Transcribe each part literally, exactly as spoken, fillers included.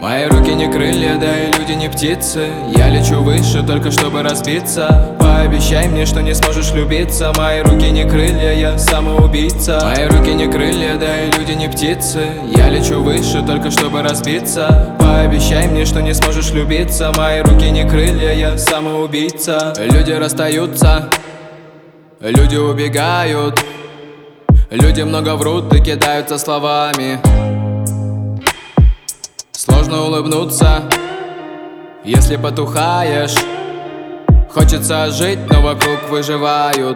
Мои руки не крылья, да и люди не птицы. Я лечу выше, только чтобы разбиться. Пообещай мне, что не сможешь любиться. Мои руки не крылья, я самоубийца. Мои руки не крылья, да и люди не птицы. Я лечу выше, только чтобы разбиться. Пообещай мне, что не сможешь любиться. Мои руки не крылья, я самоубийца. Люди расстаются, люди убегают, люди много врут и кидаются словами. Сложно улыбнуться, если потухаешь. Хочется жить, но вокруг выживают.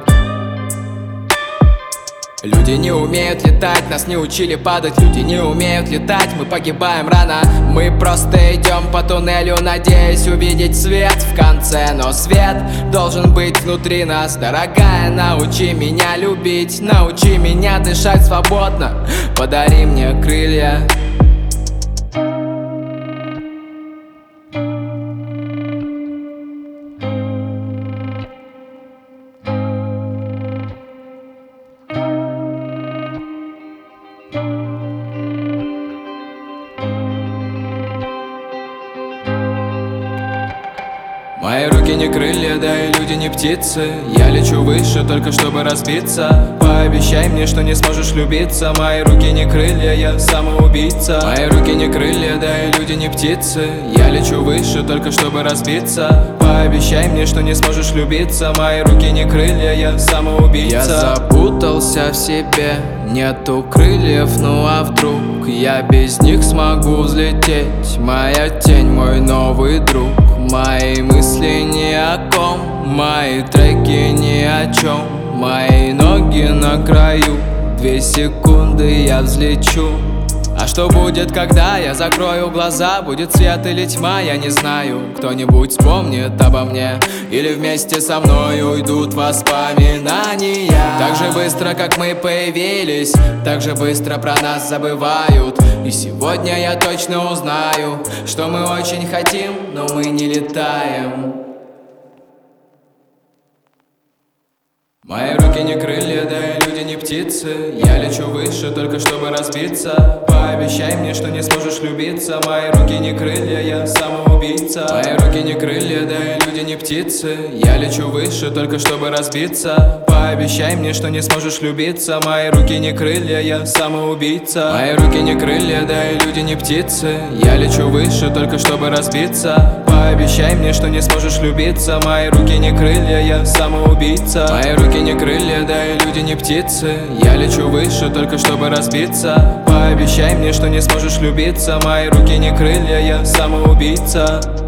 Люди не умеют летать, нас не учили падать. Люди не умеют летать, мы погибаем рано. Мы просто идем по туннелю, надеясь увидеть свет в конце. Но свет должен быть внутри нас. Дорогая, научи меня любить, научи меня дышать свободно. Подари мне крылья. Мои руки не крылья, да и люди не птицы. Я лечу выше, только чтобы разбиться. Пообещай мне, что не сможешь любиться. Мои руки не крылья, я самоубийца. Мои руки не крылья, да и люди не птицы. Я лечу выше, только чтобы разбиться. Пообещай мне, что не сможешь любиться. Мои руки не крылья, я самоубийца. Я запутался в себе, нету крыльев, ну а вдруг я без них смогу взлететь? Моя тень, мой новый друг. Мои мысли ни о ком, мои треки ни о чем. Мои ноги на краю, две секунды я взлечу. А что будет, когда я закрою глаза? Будет свет или тьма, я не знаю. Кто-нибудь вспомнит обо мне, или вместе со мной уйдут воспоминания. Так же быстро, как мы появились, так же быстро про нас забывают. И сегодня я точно узнаю, что мы очень хотим, но мы не летаем. Мои руки не крылья, да и люди не птицы. Я лечу выше, только чтобы разбиться. Пообещай мне, что не сможешь любиться. Мои руки не крылья, я самоубийца. Мои руки не крылья, да и люди не птицы. Я лечу выше, только чтобы разбиться. Пообещай мне, что не сможешь любиться. Мои руки не крылья, я самоубийца. Мои руки не крылья, да и люди не птицы. Я лечу выше, только чтобы разбиться. Пообещай мне, что не сможешь любиться. Мои руки не крылья, я самоубийца. Мои руки не крылья, да и люди не птицы. Я лечу выше, только чтобы разбиться. Пообещай мне, что не сможешь любиться. Мои руки не крылья, я самоубийца.